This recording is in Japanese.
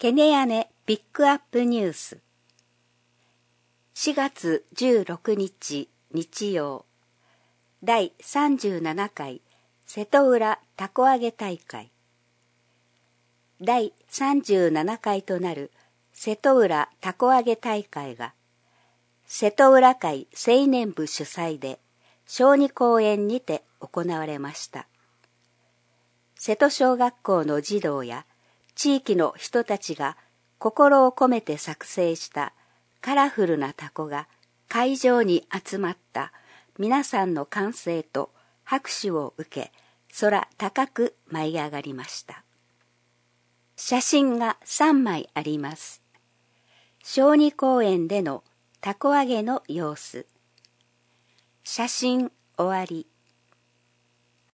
ケネヤネピックアップニュース4月16日日曜第37回瀬戸浦たこ揚げ大会第37回となる瀬戸浦たこ揚げ大会が瀬戸浦会青年部主催で小児公園にて行われました。瀬戸小学校の児童や地域の人たちが心を込めて作成したカラフルなタコが会場に集まった皆さんの歓声と拍手を受け、空高く舞い上がりました。写真が3枚あります。小児公園でのたこ揚げの様子。写真終わり。